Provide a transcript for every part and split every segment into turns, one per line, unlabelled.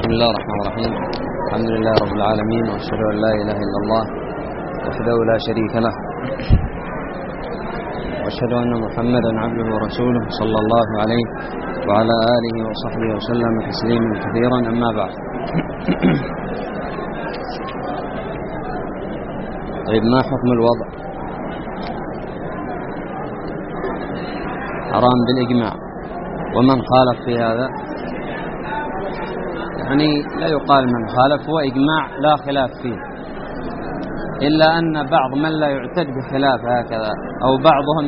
بسم الله الرحمن الرحيم. الحمد لله رب العالمين، وأشهد أن لا إله إلا الله وحده لا شريك له، وأشهد أن محمدا عبده ورسوله صلى الله عليه وعلى آله وصحبه وسلم تسليما كثيرا. أما بعد، طيب، ما حكم الوضع؟ حرام بالإجماع، ومن خالف في هذا يعني لا يقال من خالف، هو إجماع لا خلاف فيه، إلا أن بعض من لا يعتد بخلاف هكذا، أو بعضهم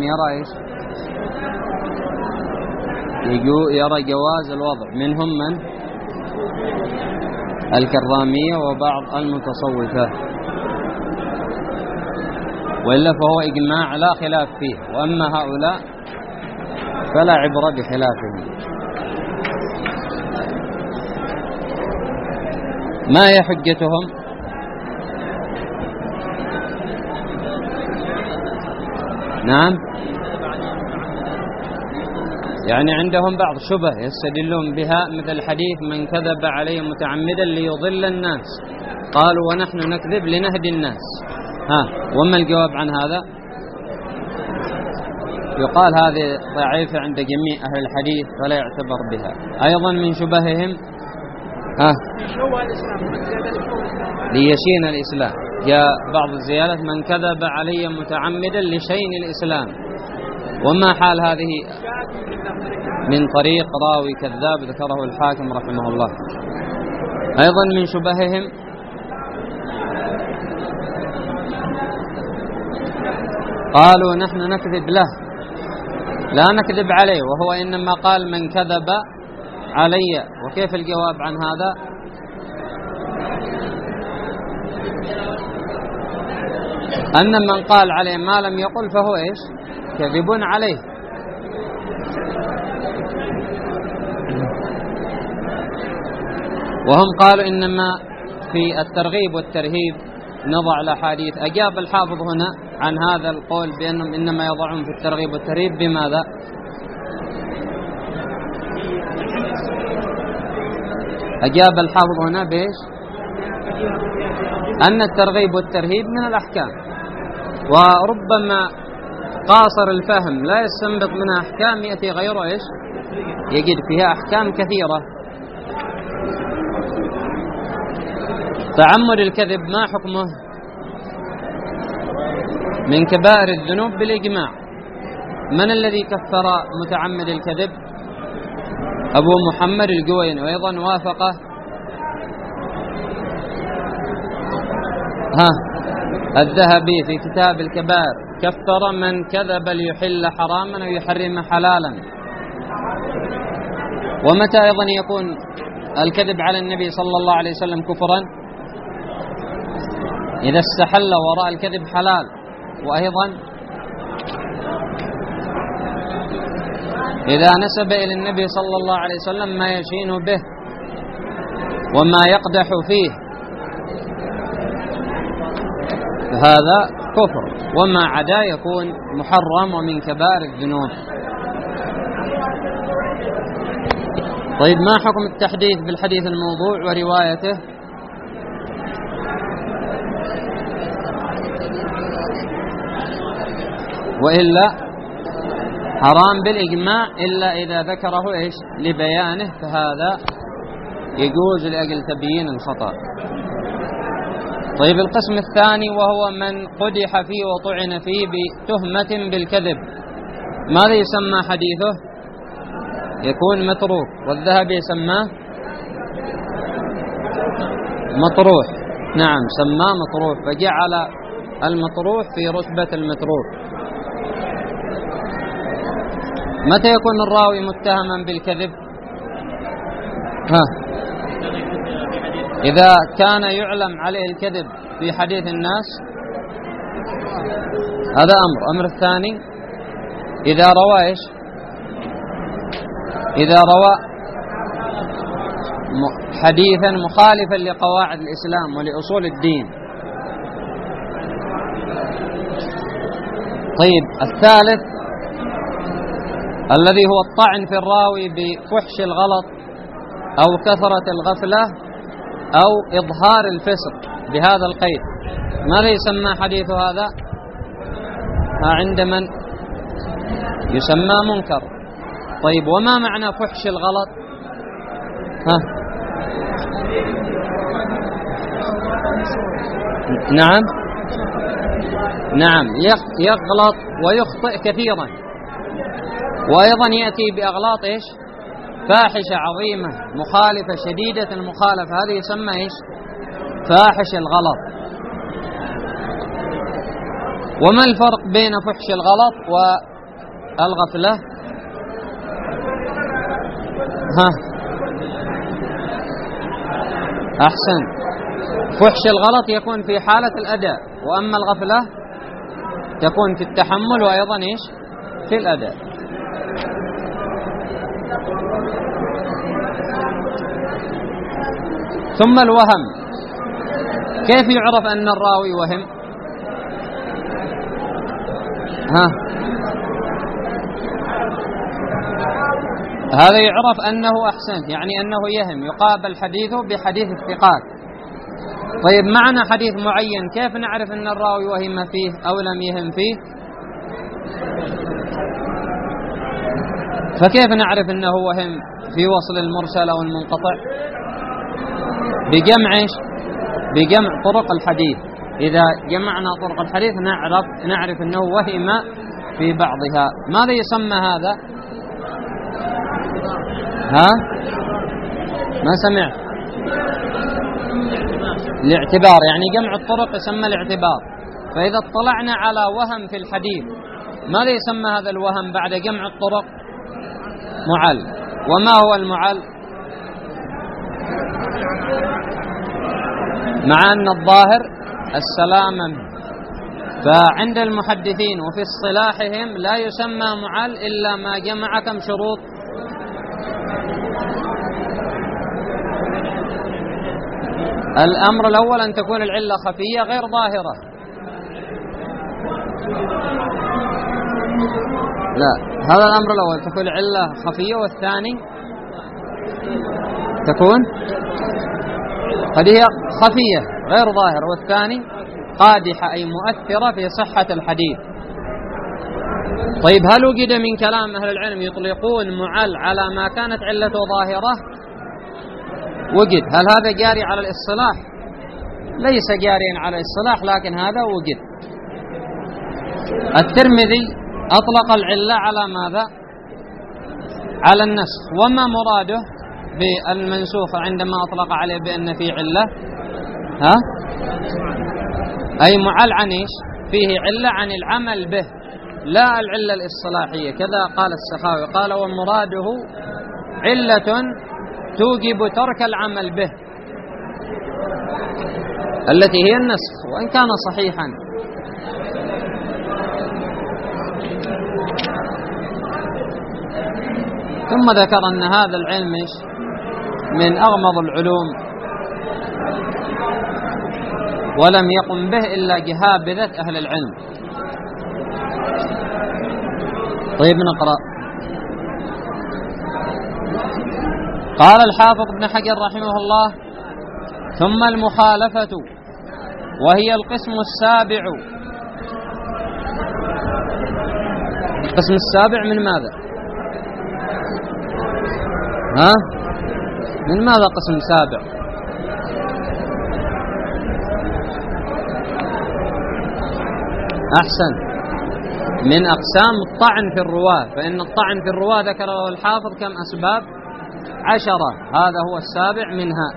يرى جواز الوضع، منهم من الكرامية وبعض المتصوفة، وإلا فهو إجماع لا خلاف فيه. وأما هؤلاء فلا عبرة بخلافهم. ما هي حجتهم؟ نعم، يعني عندهم بعض شبه يستدلون بها، مثل حديث من كذب عليه متعمدا ليضل الناس، قالوا ونحن نكذب لنهدي الناس. وما الجواب عن هذا؟ يقال هذه ضعيفة عند جميع أهل الحديث فلا يعتبر بها. أيضا من شبههم ليشين الإسلام، جاء بعض الزيادات من كذب علي متعمدا لشين الإسلام. وما حال هذه؟ من طريق راوي كذاب ذكره الحاكم رحمه الله. أيضا من شبههم قالوا نحن نكذب له لا نكذب عليه، وهو إنما قال من كذب علي. وكيف الجواب عن هذا؟ أن من قال عليه ما لم يقل فهو كذب عليه. وهم قالوا إنما في الترغيب والترهيب نضع الأحاديث. أجاب الحافظ هنا عن هذا القول بأنهم إنما يضعون في الترغيب والترهيب بماذا؟ أجاب الحافظ هنا بإيش؟ أن الترغيب والترهيب من الأحكام، وربما قاصر الفهم لا يستنبط منها أحكام، يأتي غيره يجد فيها أحكام كثيرة. تعمد الكذب ما حكمه؟ من كبائر الذنوب بالإجماع. من الذي كفر متعمد الكذب؟ أبو محمد الجويني، وأيضا وافقه الذهبي في كتاب الكبائر، كفر من كذب ليحل حراما أو يحرم حلالا. ومتى أيضا يكون الكذب على النبي صلى الله عليه وسلم كفرا؟ إذا استحل وراء الكذب حلال، وأيضا إذا نسب إلى النبي صلى الله عليه وسلم ما يشين به وما يقدح فيه، هذا كفر، وما عدا يكون محرم ومن كبائر الذنوب. طيب، ما حكم التحديث بالحديث الموضوع وروايته؟ وإلا حرام بالإجماع، إلا إذا ذكره لبيانه، فهذا يجوز لأجل تبيين الخطأ. طيب، القسم الثاني وهو من قدح فيه وطعن فيه بتهمة بالكذب، ماذا يسمى حديثه؟ يكون متروك، والذهبي يسماه مطروح. نعم، سماه مطروح، فجعل المطروح في رتبة المتروك. متى يكون الراوي متهما بالكذب؟ إذا كان يعلم عليه الكذب في حديث الناس، هذا أمر الثاني إذا روى إذا روى حديثا مخالفا لقواعد الإسلام ولأصول الدين. طيب، الثالث الذي هو الطعن في الراوي بفحش الغلط أو كثرة الغفلة أو إظهار الفسق بهذا القيد، ماذا يسمى حديث هذا؟ عند من؟ يسمى منكر. طيب وما معنى فحش الغلط؟ نعم يغلط ويخطئ كثيرا، وأيضا يأتي بأغلاط إيش؟ فاحشة عظيمة مخالفة شديدة المخالفة، هذا يسمى إيش؟ فاحش الغلط. وما الفرق بين فحش الغلط والغفلة؟ أحسن، فحش الغلط يكون في حالة الأداء، وأما الغفلة تكون في التحمل وأيضا إيش؟ في الأداء. ثم الوهم، كيف يعرف أن الراوي وهم؟ هذا يعرف أنه أحسن، يعني أنه يهم، يقابل حديثه بحديث الثقات. طيب معنى حديث معين كيف نعرف أن الراوي وهم فيه أو لم يهم فيه؟ فكيف نعرف أنه وهم في وصل المرسل أو المنقطع؟ بجمع طرق الحديث. إذا جمعنا طرق الحديث نعرف أنه وهم في بعضها. ماذا يسمى هذا؟ ما سمع؟ الاعتبار، يعني جمع الطرق يسمى الاعتبار. فإذا اطلعنا على وهم في الحديث، ماذا يسمى هذا الوهم بعد جمع الطرق؟ معل. وما هو المعل؟ مع أن الظاهر السلامة. فعند المحدثين وفي اصطلاحهم لا يسمى معل إلا ما جمع كم شروط؟ الأمر الأول أن تكون العلة خفية غير ظاهرة. لا، هذا الأمر الأول تكون العلة خفية، والثاني تكون قد هي خفية غير ظاهرة، والثاني قادحة أي مؤثرة في صحة الحديث. طيب هل وجد من كلام أهل العلم يطلقون معل على ما كانت علته ظاهرة؟ وجد. هل هذا جاري على الاصطلاح؟ ليس جاريا على الاصطلاح، لكن هذا وجد. الترمذي أطلق العلة على ماذا؟ على النسخ. وما مراده بالمنسوخ عندما أطلق عليه بأن فيه علة؟ أي معل عن إيش؟ فيه علة عن العمل به، لا العلة الاصطلاحية. كذا قال السخاوي، قال ومراده علة توجب ترك العمل به، التي هي النسخ، وإن كان صحيحا. ثم ذكر أن هذا العلم من أغمض العلوم، ولم يقم به إلا جهابذة أهل العلم. طيب نقرأ. قال الحافظ ابن حجر رحمه الله: ثم المخالفة وهي القسم السابع. القسم السابع من ماذا؟ من ماذا قسم سابع؟ أحسن، من أقسام الطعن في الرواة، فإن الطعن في الرواة ذكره الحافظ كم أسباب؟ 10، هذا هو السابع منها.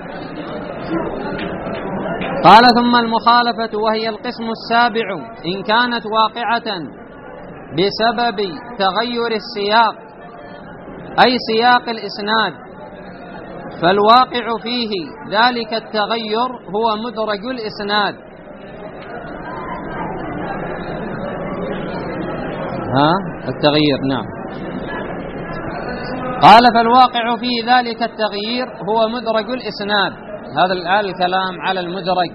قال: ثم المخالفة وهي القسم السابع إن كانت واقعة بسبب تغير السياق، أي سياق الإسناد، فالواقع فيه ذلك التغير هو مدرج الإسناد. التغيير، نعم. قال: فالواقع فيه ذلك التغيير هو مدرج الإسناد. هذا الآن الكلام على المدرج،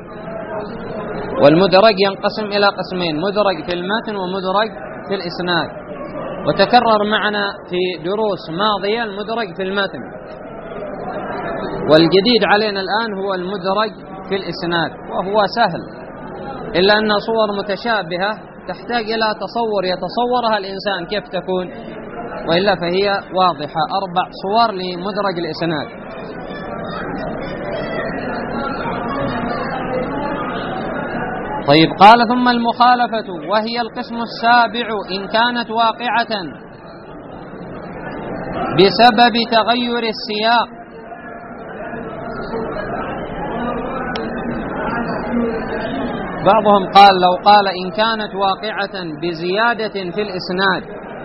والمدرج ينقسم إلى قسمين: مدرج في المتن ومدرج في الإسناد. وتكرر معنا في دروس ماضية المدرج في المتن. والجديد علينا الآن هو المدرج في الإسناد، وهو سهل، إلا أن صور متشابهة تحتاج إلى تصور يتصورها الإنسان كيف تكون، وإلا فهي واضحة. 4 صور لمدرج الإسناد. طيب، قال ثم المخالفة وهي القسم السابع إن كانت واقعة بسبب تغير السياق. بعضهم قال لو قال إن كانت واقعة بزيادة في الإسناد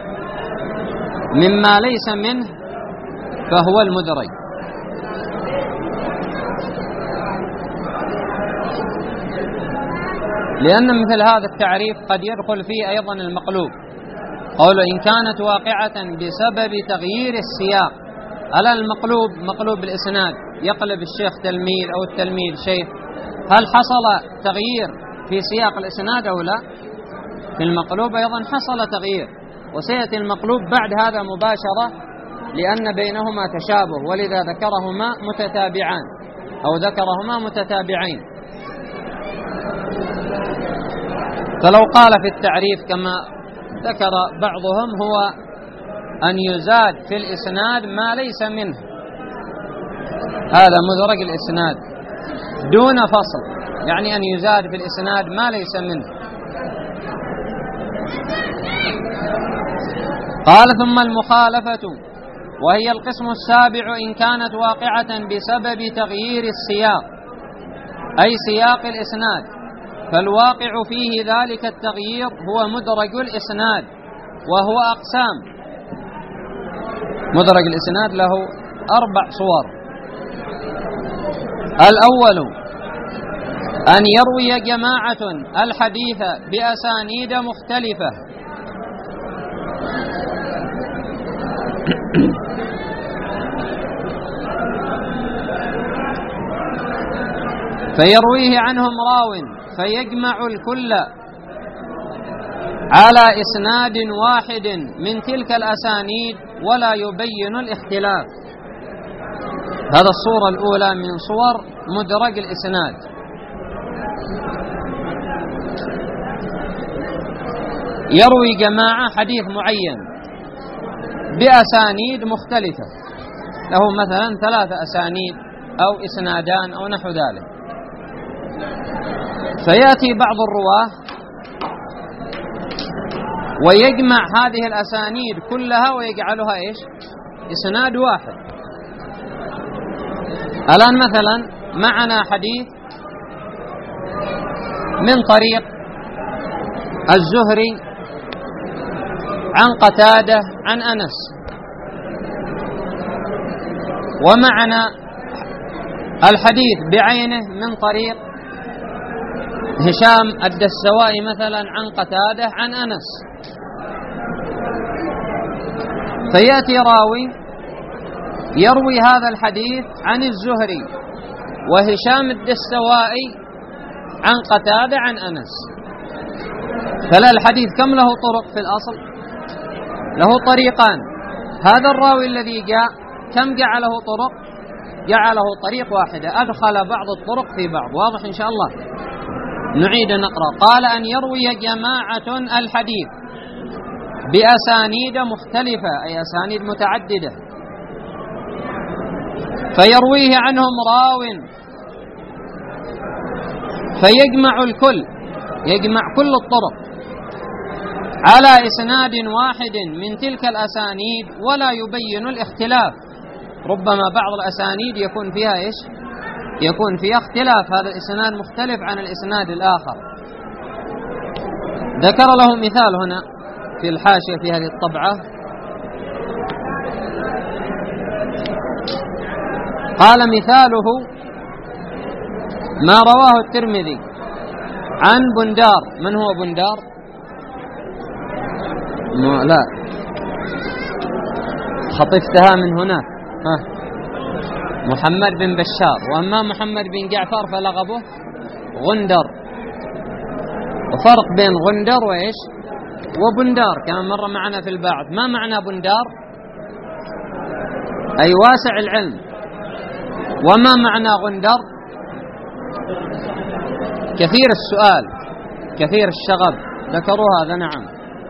مما ليس منه فهو المدرج، لأن مثل هذا التعريف قد يدخل فيه أيضا المقلوب. قوله إن كانت واقعة بسبب تغيير السياق، ألا المقلوب مقلوب الإسناد يقلب الشيخ تلميذ أو التلميذ شيخ، هل حصل تغيير في سياق الإسناد أو لا؟ في المقلوب أيضا حصل تغيير، وسيأتي المقلوب بعد هذا مباشرة لأن بينهما تشابه، ولذا ذكرهما متتابعان أو ذكرهما متتابعين. فلو قال في التعريف كما ذكر بعضهم هو أن يزاد في الإسناد ما ليس منه، هذا مدرج الإسناد دون فصل، يعني أن يزاد في الإسناد ما ليس منه. قال ثم المخالفة وهي القسم السابع إن كانت واقعة بسبب تغيير السياق، أي سياق الإسناد، فالواقع فيه ذلك التغيير هو مدرج الإسناد، وهو أقسام. مدرج الإسناد له 4 صور. الأول أن يروي جماعة الحديث بأسانيد مختلفة، فيرويه عنهم راو فيجمع الكل على إسناد واحد من تلك الأسانيد ولا يبين الاختلاف. هذا الصورة الأولى من صور مدرج الإسناد. يروي جماعة حديث معين بأسانيد مختلفة، له مثلا 3 أسانيد أو إسنادان أو نحو ذلك، فيأتي بعض الرواة ويجمع هذه الأسانيد كلها ويجعلها إيش؟ إسناد واحد. الآن مثلا معنا حديث من طريق الزهري عن قتادة عن أنس، ومعنا الحديث بعينه من طريق هشام الدستوائي مثلا عن قتادة عن أنس، فيأتي راوي يروي هذا الحديث عن الزهري وهشام الدستوائي عن قتادة عن أنس، فلا الحديث كم له طرق في الأصل؟ له طريقان. هذا الراوي الذي جاء كم جعله طرق؟ جعله طريق واحدة، أدخل بعض الطرق في بعض. واضح إن شاء الله؟ نعيد نقرأ. قال أن يروي جماعة الحديث بأسانيد مختلفة، أي أسانيد متعددة، فيرويه عنهم راو فيجمع الكل، يجمع كل الطرق على إسناد واحد من تلك الأسانيد ولا يبين الاختلاف. ربما بعض الأسانيد يكون فيها إيش؟ يكون فيها اختلاف، هذا الإسناد مختلف عن الإسناد الآخر. ذكر له مثال هنا في الحاشية في هذه الطبعة، قال مثاله ما رواه الترمذي عن بندار. من هو بندار؟ لا، خطفتها من هناك. محمد بن بشار، وأما محمد بن جعفر فلقبه غندر، وفرق بين غندر وإيش وبندار كما مر معنا في البعض. ما معنى بندار؟ أي واسع العلم، وما معنى غندر؟ كثير السؤال كثير الشغب، ذكروا هذا. نعم.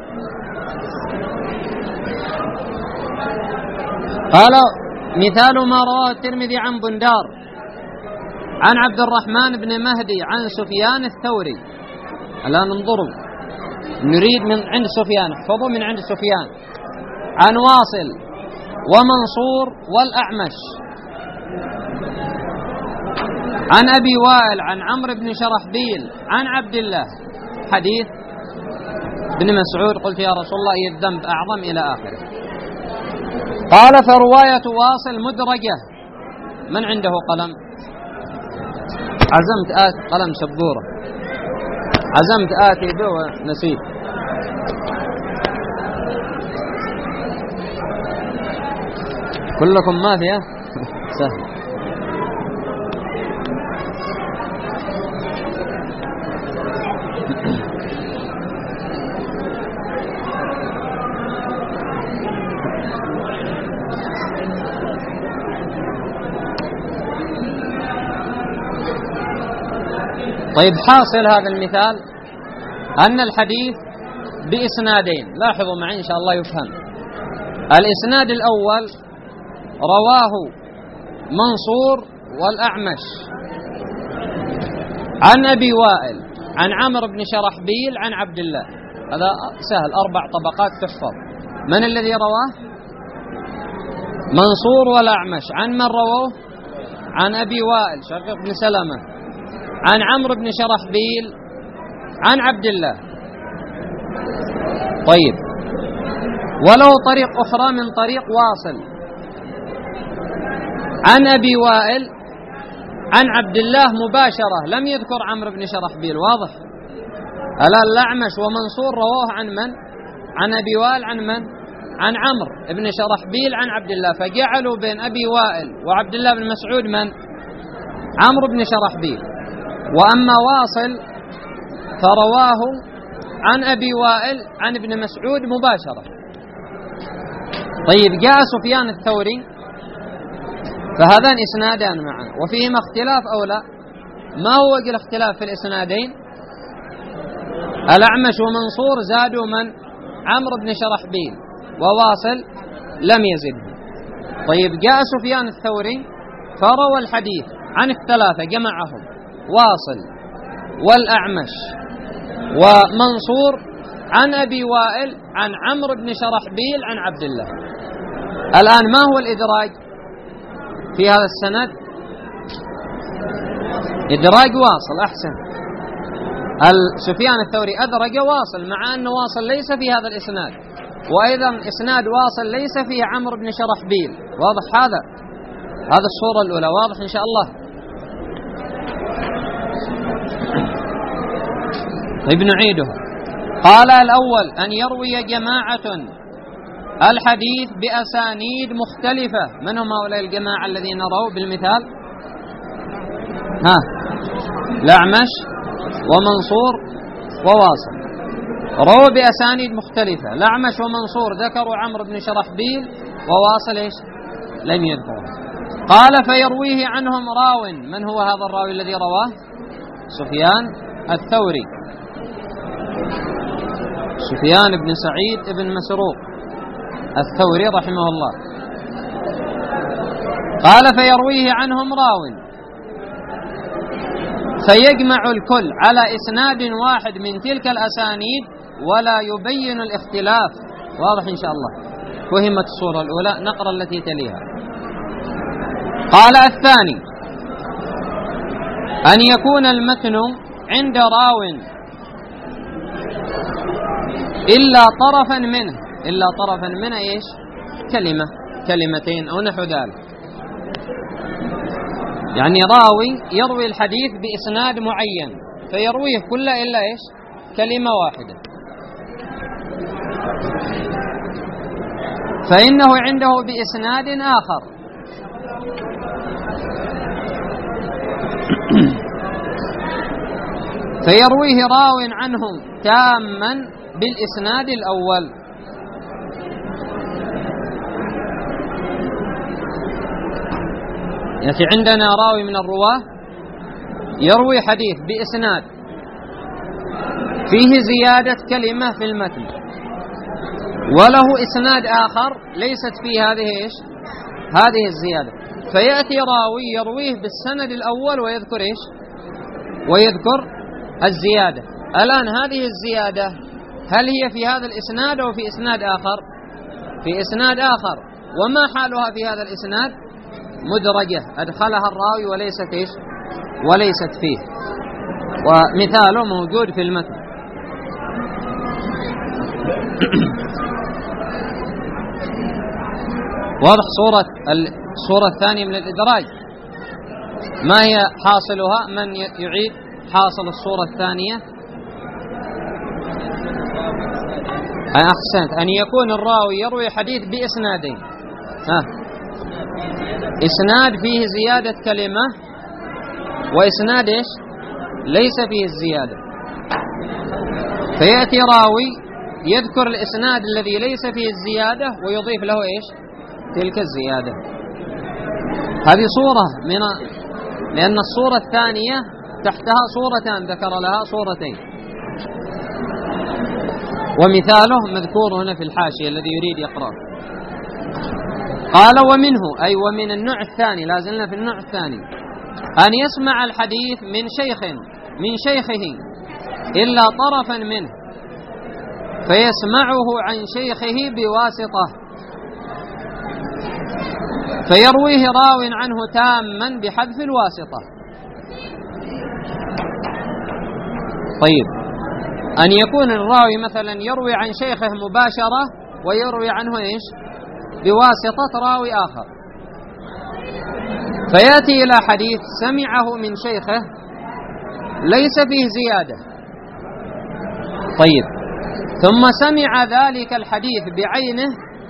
قال مثال ما رواه الترمذي عن بندار عن عبد الرحمن بن مهدي عن سفيان الثوري. الآن انظروا، نريد من عند سفيان، احفظوا من عند سفيان، عن واصل ومنصور والأعمش عن أبي وائل عن عمرو بن شرحبيل عن عبد الله، حديث ابن مسعود: قلت يا رسول الله أي الذنب أعظم، إلى آخره. قال: فرواية واصل مدرجة. من عنده قلم؟ عزمت آتي قلم سبورة، عزمت آتي به ونسيت. كلكم ما فيها سهل. طيب، حاصل هذا المثال أن الحديث بإسنادين. لاحظوا معي إن شاء الله يفهم. الإسناد الأول رواه منصور والأعمش عن أبي وائل عن عمرو بن شرحبيل عن عبد الله. هذا سهل، 4 طبقات تحفظ. من الذي رواه؟ منصور والأعمش. عن من رواه؟ عن أبي وائل شقيق بن سلمة عن عمرو بن شرحبيل عن عبد الله. طيب، وله طريق أخرى من طريق واصل عن أبي وائل عن عبد الله مباشرة، لم يذكر عمرو بن شرحبيل. واضح؟ الآن الأعمش ومنصور رواه عن من؟ عن أبي وائل عن من؟ عن عمرو بن شرحبيل عن عبد الله، فجعلوا بين أبي وائل وعبد الله بن مسعود من؟ عمرو بن شرحبيل. وأما واصل فرواه عن أبي وائل عن ابن مسعود مباشرة. طيب، جاء سفيان الثوري، فهذان إسنادان معا وفيهما اختلاف أو لا؟ ما هو وجه الاختلاف في الإسنادين؟ الأعمش ومنصور زادوا من؟ عمرو بن شرحبيل، وواصل لم يزده. طيب، جاء سفيان الثوري فروى الحديث عن الثلاثة، جمعهم: واصل والأعمش ومنصور عن أبي وائل عن عمرو بن شرحبيل عن عبد الله. الآن ما هو الإدراج في هذا السند؟ إدراج واصل. أحسن. سفيان الثوري أدرج واصل، مع أن واصل ليس في هذا الإسناد، وأيضا إسناد واصل ليس فيه عمرو بن شرحبيل. واضح هذا؟ هذا الصورة الأولى. واضح إن شاء الله؟ طيب، نعيدها. قال: الأول أن يروي جماعة الحديث بأسانيد مختلفة. من هم هؤلاء الجماعة الذين رووا بالمثال؟ الأعمش ومنصور وواصل، رووا بأسانيد مختلفة. الأعمش ومنصور ذكروا عمرو بن شرحبيل، وواصل إيش؟ لم يذكره. قال: فيرويه عنهم راو. من هو هذا الراوي الذي رواه؟ سفيان الثوري، سفيان بن سعيد بن مسروق الثوري رحمه الله. قال: فيرويه عنهم راو فيجمع الكل على إسناد واحد من تلك الأسانيد ولا يبين الاختلاف. واضح إن شاء الله؟ فهمت الصورة الأولى. نقرأ التي تليها. قال: الثاني أن يكون المتن عند راو إلا طرفا منه. إلا طرفا منه إيش؟ كلمة، كلمتين أو نحو ذلك. يعني راوي يروي الحديث بإسناد معين فيرويه كله إلا إيش؟ كلمة واحدة، فإنه عنده بإسناد آخر فيرويه راو عنه تاما بالإسناد الأول. يأتي عندنا راوي من الرواة يروي حديث بإسناد فيه زيادة كلمة في المتن، وله إسناد آخر ليست فيه هذه الزيادة، فيأتي راوي يرويه بالسند الأول ويذكر الزيادة. الآن هذه الزيادة هل هي في هذا الإسناد أو في إسناد آخر؟ في إسناد آخر. وما حالها في هذا الإسناد؟ مدرجة أدخلها الراوي وليست فيه، ومثاله موجود في المتن. واضح الصورة الثانية من الإدراج. ما هي حاصلها؟ من يعيد حاصل الصورة الثانية؟ أحسنت، أن يكون الراوي يروي حديث بإسنادين، إسناد فيه زيادة كلمة، وإسناد ليس فيه الزيادة. فيأتي راوي يذكر الإسناد الذي ليس فيه الزيادة ويضيف له تلك الزيادة. هذه صورة لأن الصورة الثانية تحتها صورتان ذكر لها صورتين، ومثاله مذكور هنا في الحاشية الذي يريد يقرأ. قال ومنه، أي ومن النوع الثاني، لازلنا في النوع الثاني، أن يسمع الحديث من شيخه إلا طرفا منه فيسمعه عن شيخه بواسطة فيرويه راو عنه تاما بحذف الواسطة. طيب، أن يكون الراوي مثلا يروي عن شيخه مباشرة ويروي عنه بواسطة راوي آخر، فيأتي إلى حديث سمعه من شيخه ليس فيه زيادة. طيب، ثم سمع ذلك الحديث بعينه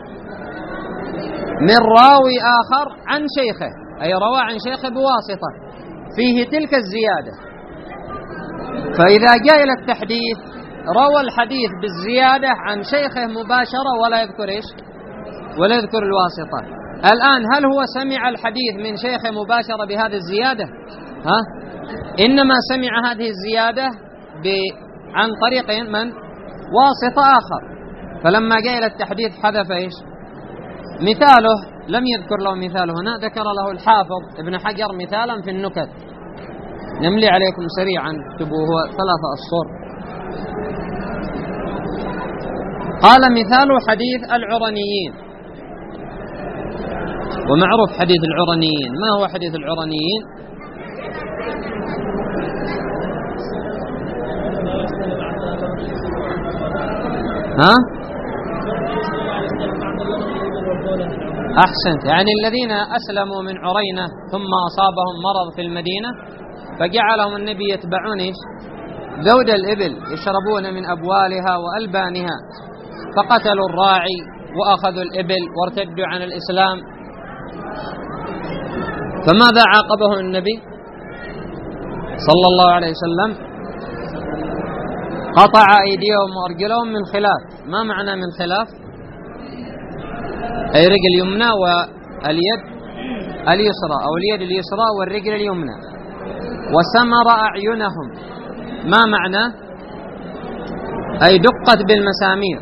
من راوي آخر عن شيخه، أي روى عن شيخه بواسطة فيه تلك الزيادة. فإذا جاء إلى التحديث روى الحديث بالزيادة عن شيخه مباشرة ولا يذكر الواسطة. الآن هل هو سمع الحديث من شيخه مباشرة بهذه الزيادة؟ إنما سمع هذه الزيادة عن طريق من؟ واسطة آخر. فلما جاء إلى التحديث حذف مثاله، لم يذكر له مثاله هنا، ذكر له الحافظ ابن حجر مثالا في النكت. نملي عليكم سريعا، اكتبوه 3 أسطر. قال مثال حديث العرنيين. ومعروف حديث العرنيين. ما هو حديث العرنيين؟ أحسنت، يعني الذين أسلموا من عرينة ثم أصابهم مرض في المدينة فجعلهم النبي يتبعون ذود الإبل يشربون من أبوالها وألبانها، فقتلوا الراعي وأخذوا الإبل وارتدوا عن الإسلام. فماذا عاقبهم النبي صلى الله عليه وسلم؟ قطع أيديهم وأرجلهم من خلاف. ما معنى من خلاف؟ أي رجل اليمنى واليد اليسرى، أو اليد اليسرى والرجل اليمنى. وسمر أعينهم. ما معنى؟ أي دقت بالمسامير،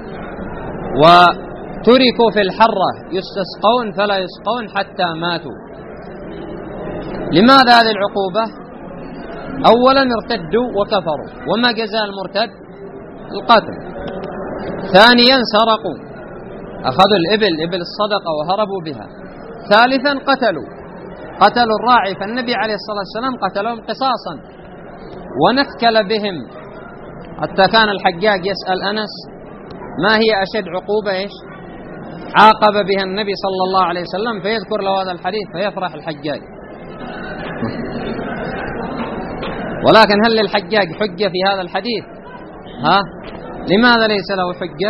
وتركوا في الحرة يستسقون فلا يسقون حتى ماتوا. لماذا هذه العقوبة؟ أولا ارتدوا وكفروا، وما جزاء المرتد؟ القتل. ثانيا سرقوا، أخذوا إبل الصدقة وهربوا بها. ثالثا قتلوا الراعي، فالنبي عليه الصلاة والسلام قتلهم قصاصا ونكل بهم، حتى كان الحجاج يسأل أنس ما هي أشد عقوبة عاقب بها النبي صلى الله عليه وسلم، فيذكر له هذا الحديث فيفرح الحجاج. ولكن هل للحجاج حجة في هذا الحديث؟ لماذا ليس له حجة؟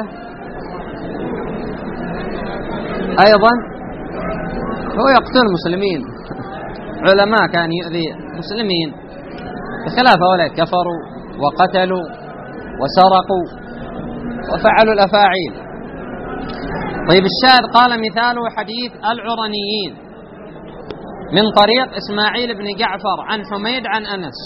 أيضا هو يقتل المسلمين، علماء كان يؤذي المسلمين، بخلاف هؤلاء كفروا وقتلوا وسرقوا وفعلوا الأفاعيل. طيب، الشاهد قال مثاله حديث العرنيين. من طريق إسماعيل بن جعفر عن حميد عن أنس،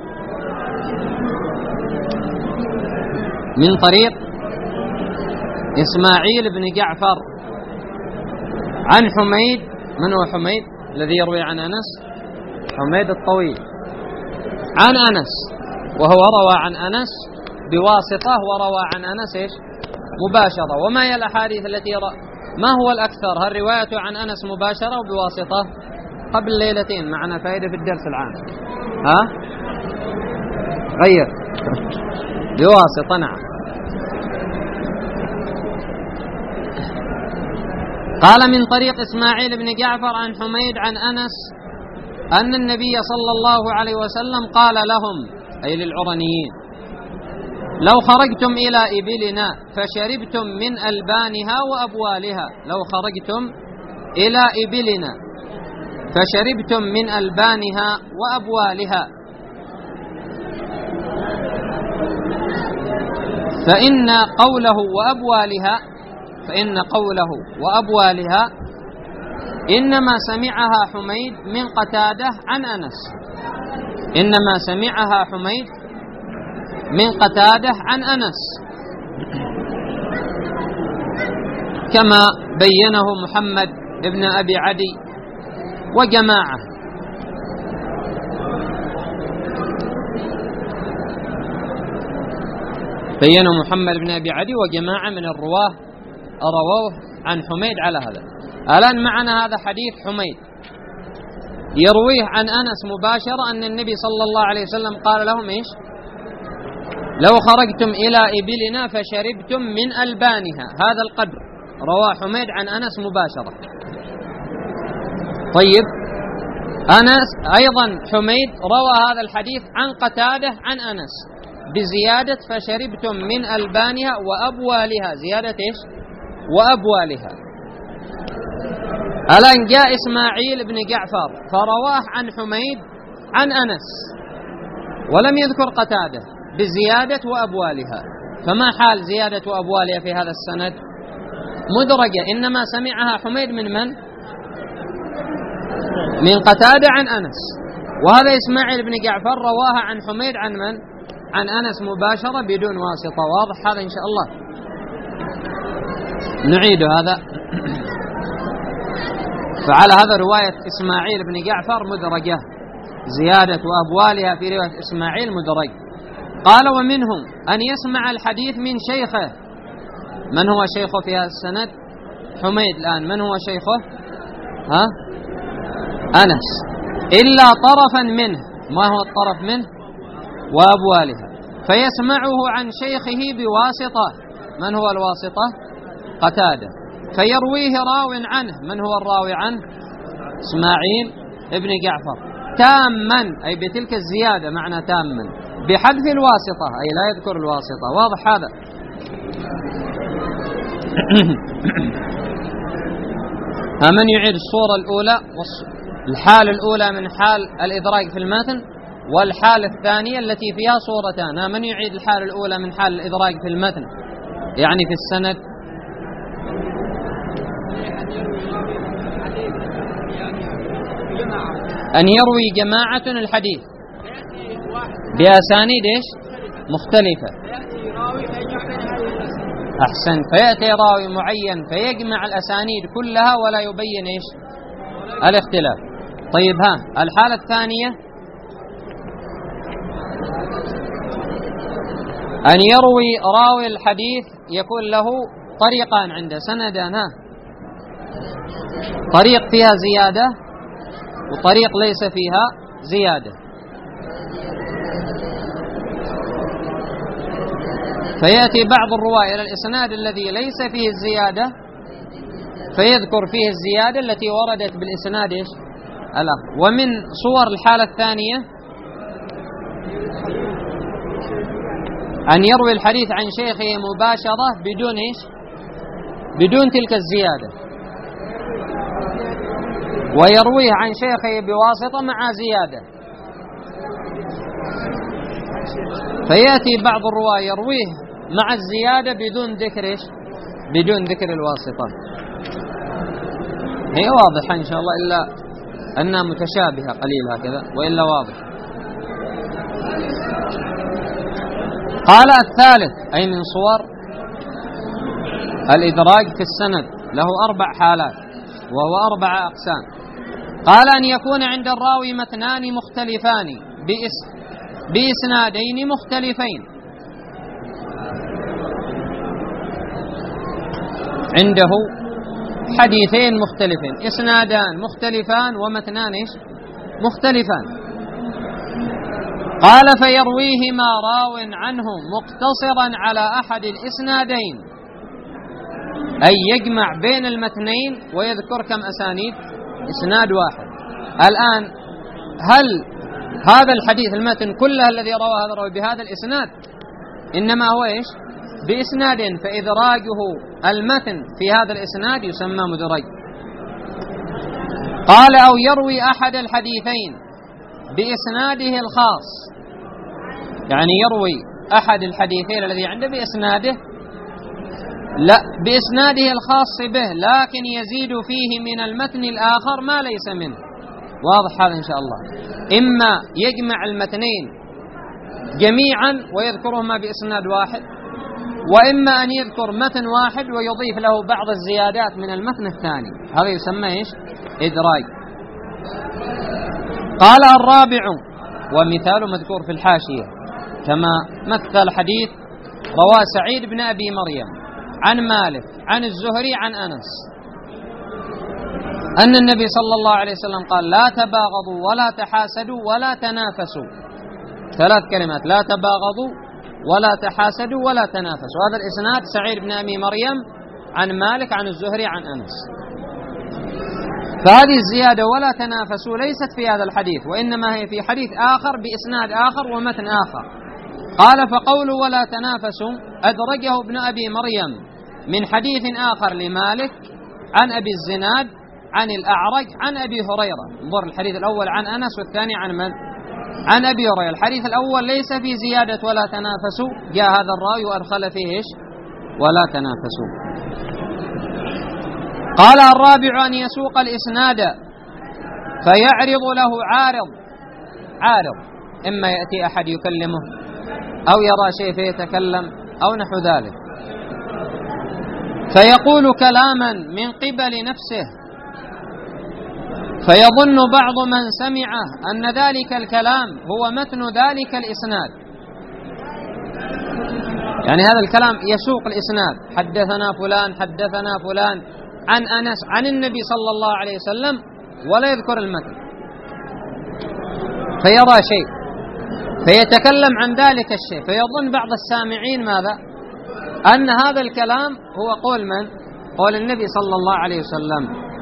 من طريق إسماعيل بن جعفر عن حميد. من هو حميد الذي يروي عن أنس؟ حميد الطويل عن أنس، وهو روى عن أنس بواسطة وروى عن أنس إيش؟ مباشرة. وما هي الأحاديث التي ما هو الأكثر، هل روايته عن أنس مباشرة وبواسطة؟ قبل ليلتين معنا فائدة في الدرس العام. ها؟ غير بواسطة. نعم. قال من طريق إسماعيل بن جعفر عن حميد عن أنس أن النبي صلى الله عليه وسلم قال لهم، أي للعرنيين: لو خرجتم إلى إبلنا فشربتم من ألبانها وأبوالها. لو خرجتم إلى إبلنا فشربتم من ألبانها وأبوالها فإن قوله وأبوالها إنما سمعها حميد من قتادة عن أنس. إنما سمعها حميد من قتادة عن أنس، كما بينه محمد بن أبي عدي وجماعة. بينه محمد بن أبي عدي وجماعة من الرواه رووه عن حميد على هذا. الآن معنا هذا حديث حميد يرويه عن أنس مباشرة أن النبي صلى الله عليه وسلم قال لهم إيش؟ لو خرجتم إلى إبلنا فشربتم من ألبانها، هذا القدر رواه حميد عن أنس مباشرة. طيب، أنس أيضا حميد روى هذا الحديث عن قتادة عن أنس بزيادة فشربتم من ألبانها وأبوالها، زيادة إيش؟ وأبوالها. الآن جاء إسماعيل بن جعفر فرواه عن حميد عن أنس ولم يذكر قتادة بزيادة وأبوالها، فما حال زيادة وأبوالها في هذا السند؟ مدرجة، إنما سمعها حميد من قتادة عن أنس، وهذا إسماعيل بن جعفر رواها عن حميد عن من؟ عن أنس مباشرة بدون واسطة. واضح هذا إن شاء الله؟ نعيد هذا. فعلى هذا رواية إسماعيل بن جعفر مدرجة، زيادة وأبوالها في رواية إسماعيل مدرج. قال: ومنهم أن يسمع الحديث من شيخه. من هو شيخه في هذا السند؟ حميد. الآن من هو شيخه؟ أنس، إلا طرفا منه. ما هو الطرف منه؟ وأبوالها. فيسمعه عن شيخه بواسطة. من هو الواسطة؟ قتادة. فيرويه راو عنه. من هو الراوي عنه؟ إسماعيل ابن جعفر، تاما، أي بتلك الزيادة، معنى تاما، بحذف الواسطة، أي لا يذكر الواسطة. واضح هذا؟ من يعيد الصورة الأولى، الحال الأولى من حال الإدراج في المتن، والحال الثانية التي فيها صورتان. من يعيد الحال الأولى من حال الإدراج في المتن يعني في السند؟ أن يروي جماعة الحديث بأسانيد إيش؟ مختلفة. أحسن. فيأتي راوي معين فيجمع الأسانيد كلها ولا يبين إيش؟ الاختلاف. طيب، الحالة الثانية أن يروي راوي الحديث يكون له طريقان عنده، سندان، طريق فيها زيادة وطريق ليس فيها زيادة. فيأتي بعض الرواة إلى الإسناد الذي ليس فيه الزيادة فيذكر فيه الزيادة التي وردت بالإسناد إيش؟ ومن صور الحالة الثانية أن يروي الحديث عن شيخه مباشرة بدون إيش؟ بدون تلك الزيادة، ويرويه عن شيخه بواسطة مع زيادة. فيأتي بعض الرواة يرويه مع الزيادة بدون ذكر إيش؟ بدون ذكر الواسطة. هي واضحة إن شاء الله، إلا أنها متشابهة قليل هكذا وإلا واضح. قال الثالث أي من صور الإدراج في السند له 4 حالات وهو 4 أقسام. قال أن يكون عند الراوي متنان مختلفان بإسنادين مختلفين، عنده حديثين مختلفين، إسنادان مختلفان ومتنان مختلفان. قال فيرويهما راو عنه مقتصرا على أحد الإسنادين، أي يجمع بين المتنين ويذكر كم أسانيد؟ إسناد واحد. الآن هل هذا الحديث المتن كله الذي رواه هذا الراوي بهذا الإسناد؟ إنما هو إيش؟ بإسناد، فإدراجه المتن في هذا الإسناد يسمى مدرج. قال أو يروي أحد الحديثين بإسناده الخاص، يعني يروي أحد الحديثين الذي عنده بإسناده، لا بإسناده الخاص به، لكن يزيد فيه من المتن الآخر ما ليس منه. واضح هذا إن شاء الله. إما يجمع المتنين جميعا ويذكرهما بإسناد واحد، وإما أن يذكر متن واحد ويضيف له بعض الزيادات من المتن الثاني، هذا يسمى إيش؟ إدراج. قال الرابع ومثال مذكور في الحاشية، كما مثل حديث رواه سعيد بن أبي مريم عن مالك عن الزهري عن أنس أن النبي صلى الله عليه وسلم قال لا تباغضوا ولا تحاسدوا ولا تنافسوا. 3 كلمات: لا تباغضوا ولا تحاسدوا ولا تنافسوا. هذا الإسناد سعيد بن أبي مريم عن مالك عن الزهري عن أنس. فهذه الزيادة ولا تنافسوا ليست في هذا الحديث، وإنما هي في حديث آخر بإسناد آخر ومتن آخر. قال فقول ولا تنافسوا أدرجه ابن أبي مريم من حديث آخر لمالك عن أبي الزناد عن الأعرج عن أبي هريرة. انظر الحديث الأول عن أنس والثاني عن من؟ عن أبي هريرة. الحديث الأول ليس في زيادة ولا تنافسوا، جاء هذا الراوي وأدخل فيه إيش؟ ولا تنافسوا. قال الرابع أن يسوق الإسناد فيعرض له عارض، إما يأتي أحد يكلمه أو يرى شيء فيتكلم أو نحو ذلك، فيقول كلاما من قبل نفسه فيظن بعض من سمعه أن ذلك الكلام هو متن ذلك الإسناد. يعني هذا الكلام يسوق الإسناد، حدثنا فلان عن أنس عن النبي صلى الله عليه وسلم، ولا يذكر المتن، فيرى شيء فيتكلم عن ذلك الشيء، فيظن بعض السامعين ماذا؟ أن هذا الكلام هو قول من؟ قول النبي صلى الله عليه وسلم.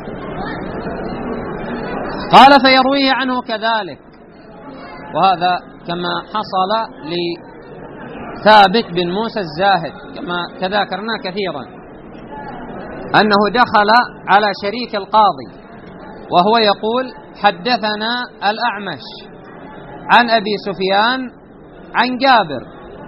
قال فيرويه عنه كذلك، وهذا كما حصل لثابت بن موسى الزاهد كما تذاكرنا كثيرا، أنه دخل على شريك القاضي وهو يقول حدثنا الأعمش عن أبي سفيان عن جابر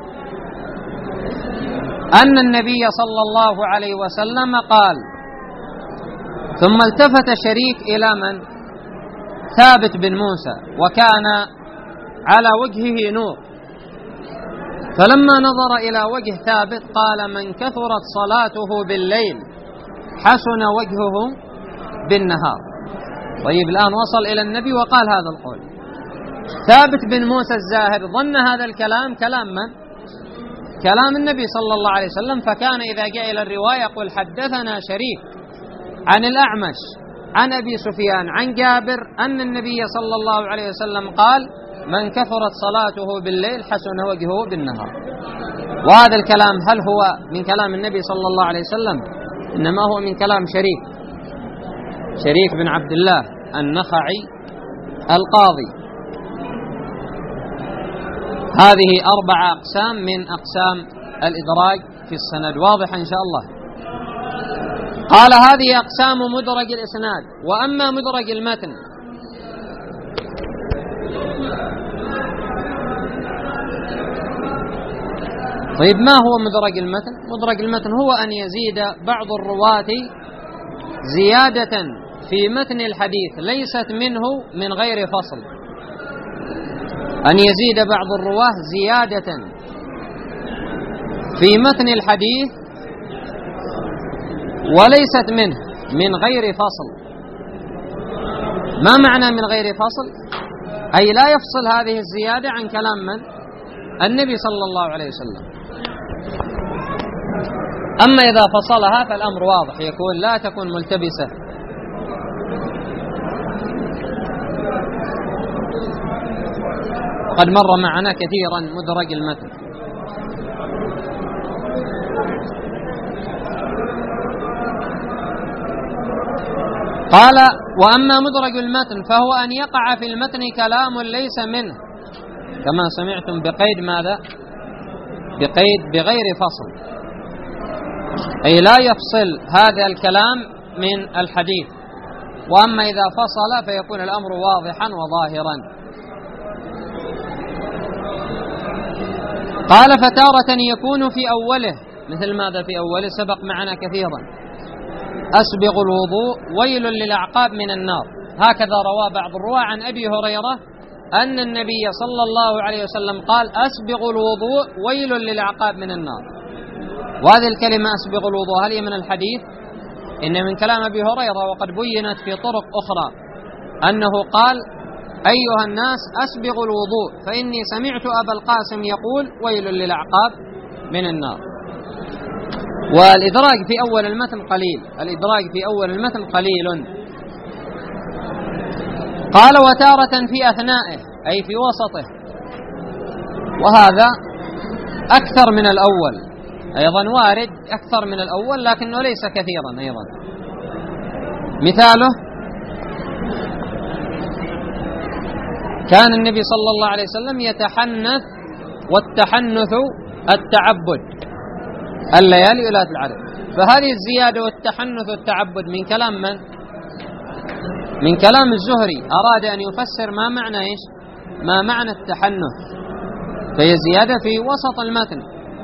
أن النبي صلى الله عليه وسلم قال، ثم التفت شريك إلى من؟ ثابت بن موسى، وكان على وجهه نور، فلما نظر إلى وجه ثابت قال من كثرت صلاته بالليل حسن وجهه بالنهار. طيب الآن وصل إلى النبي وقال هذا القول. ثابت بن موسى الزاهد ظن هذا الكلام كلام من؟ كلام النبي صلى الله عليه وسلم، فكان إذا جاء إلى الرواية يقول حدثنا شريك عن الأعمش عن أبي سفيان عن جابر أن النبي صلى الله عليه وسلم قال من كثرت صلاته بالليل حسن وجهه بالنهار. وهذا الكلام هل هو من كلام النبي صلى الله عليه وسلم؟ إنما هو من كلام شريك بن عبد الله النخعي القاضي. هذه 4 أقسام من أقسام الإدراج في السند، واضح إن شاء الله. قال هذه أقسام مدرج الإسناد. وأما مدرج المتن طيب ما هو مدرج المتن؟ مدرج المتن هو أن يزيد بعض الرواة زيادة في متن الحديث ليست منه من غير فصل، أن يزيد بعض الرواه زيادة في متن الحديث وليست منه من غير فصل. ما معنى من غير فصل؟ أي لا يفصل هذه الزيادة عن كلام من؟ النبي صلى الله عليه وسلم. أما إذا فصلها فالأمر واضح، يكون لا تكون ملتبسة. قد مر معنا كثيرا مدرج المتن. قال: وأما مدرج المتن فهو أن يقع في المتن كلام ليس منه، كما سمعتم، بقيد ماذا؟ بقيد بغير فصل، أي لا يفصل هذا الكلام من الحديث. وأما إذا فصل فيكون الأمر واضحا وظاهرا. قال: فتارة يكون في أوله، مثل ماذا في أوله؟ سبق معنا كثيرا: أسبغ الوضوء ويل للأعقاب من النار. هكذا روى بعض الرواة عن أبي هريرة أن النبي صلى الله عليه وسلم قال: أسبغ الوضوء ويل للأعقاب من النار. وهذه الكلمة أسبغ الوضوء هل هي من الحديث؟ إن من كلام أبي هريرة، وقد بينت في طرق أخرى أنه قال: أيها الناس أسبغ الوضوء فإني سمعت أبا القاسم يقول ويل للأعقاب من النار. والإدراج في أول المتن قليل، الإدراج في أول المتن قليل. قال: وتارة في أثنائه، أي في وسطه، وهذا أكثر من الأول، أيضا وارد أكثر من الأول لكنه ليس كثيرا أيضا. مثاله: كان النبي صلى الله عليه وسلم يتحنث، والتحنث التعبد، الليالي ولاة العدد. فهذه الزيادة والتحنث والتعبد من كلام من؟ من كلام الزهري. أراد أن يفسر ما معنى إيش؟ ما معنى التحنث، فهي زيادة في وسط المتن.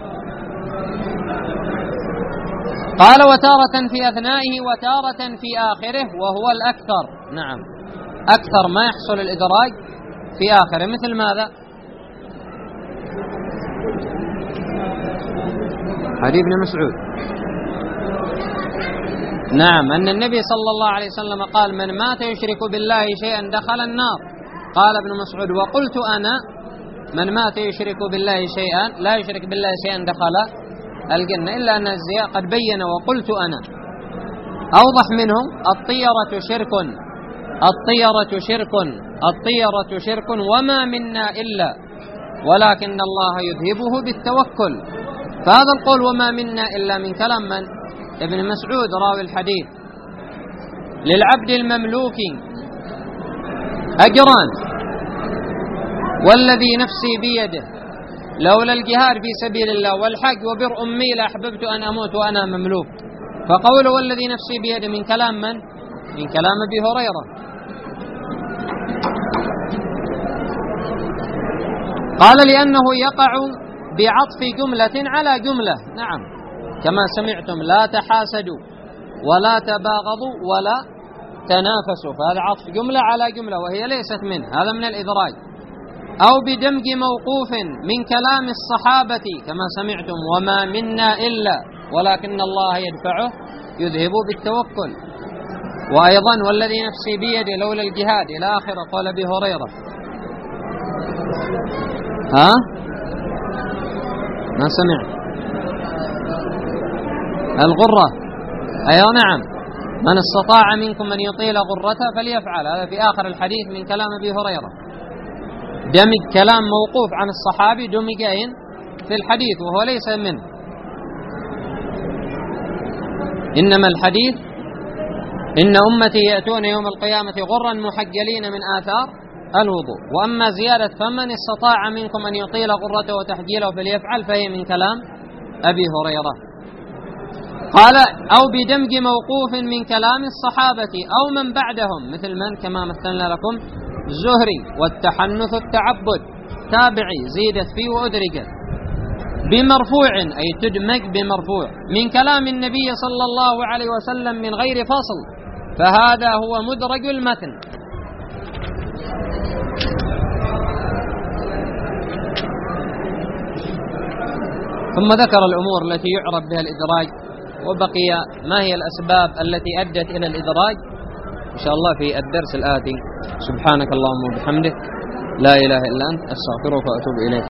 قال: وتارة في أثنائه وتارة في آخره، وهو الأكثر. نعم، أكثر ما يحصل الإدراج في آخره. مثل ماذا؟ حديث ابن مسعود، نعم، أن النبي صلى الله عليه وسلم قال: من مات يشرك بالله شيئا دخل النار. قال ابن مسعود: وقلت أنا: من مات يشرك بالله شيئا، لا يشرك بالله شيئا دخل الجنة. إلا أن الزياء قد بين وقلت أنا. أوضح منهم: الطيرة شرك، الطيرة شرك، الطيرة شرك، وما منا إلا ولكن الله يذهبه بالتوكل. فهذا القول وما منا إلا من كلام من؟ ابن مسعود راوي الحديث. للعبد المملوك أجران، والذي نفسي بيده لولا الجهاد في سبيل الله والحج وبر أمي لأحببت أن أموت وأنا مملوك. فقول والذي نفسي بيده من كلام من؟ من كلام أبي هريرة. قال: لأنه يقع بعطف جملة على جملة. نعم، كما سمعتم: لا تحاسدوا ولا تباغضوا ولا تنافسوا، فهذا عطف جملة على جملة وهي ليست منه، هذا من الإدراج. أو بدمج موقوف من كلام الصحابة، كما سمعتم: وما منا إلا ولكن الله يدفعه يذهب بالتوكل. وأيضا: والذي نفسي بيده لولا الجهاد إلى آخر قول أبي هريرة. ها؟ ما سمعت؟ الغرة، أيوة نعم، من استطاع منكم أن يطيل غرته فليفعل. هذا في آخر الحديث من كلام أبي هريرة. دمج كلام موقوف عن الصحابي دمج في الحديث وهو ليس منه. إنما الحديث: إن أمتي يأتون يوم القيامة غرا محجلين من آثار الوضوء. وأما زيادة فمن استطاع منكم أن يطيل غرته وتحجيله فليفعل، فهي من كلام أبي هريرة. قال: أو بدمج موقوف من كلام الصحابة أو من بعدهم، مثل من؟ كما مثلنا لكم الزهري. والتحنث التعبد تابعي، زيدت فيه وأدرجت. بمرفوع، أي تدمج بمرفوع، من كلام النبي صلى الله عليه وسلم من غير فصل، فهذا هو مدرج المتن. ثم ذكر الأمور التي يعرف بها الإدراج، وبقي ما هي الأسباب التي أدت إلى الإدراج إن شاء الله في الدرس الآتي. سبحانك اللهم وبحمدك، لا إله إلا أنت، أستغفرك وأتوب إليك.